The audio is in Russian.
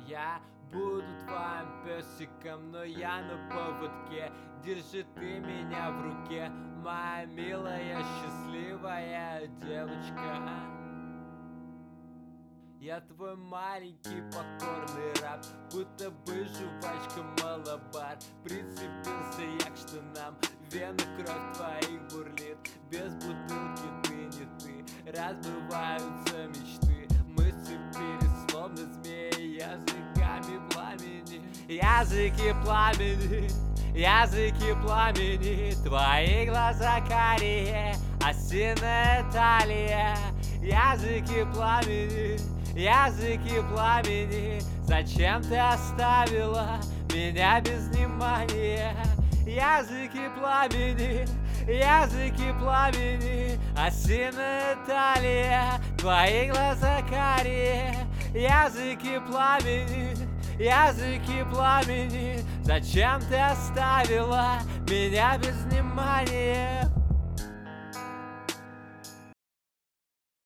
Я буду твоим песиком, но я на поводке. Держи ты меня в руке, моя милая, счастливая девочка. Я твой маленький покорный раб, будто бы жвачка Малабар. Прицепился я к штанам, в вену кровь твоих бурлит. Без бутылки ты не ты, разбываются мечты. Мы сцепились, словно змеи, языками пламени. Языки пламени, языки пламени. Твои глаза карие, осиная талия. Языки пламени, языки пламени. Зачем ты оставила меня без внимания? Языки пламени, языки пламени. Осиная талия, твои глаза карие. Языки пламени, языки пламени. Зачем ты оставила меня без внимания?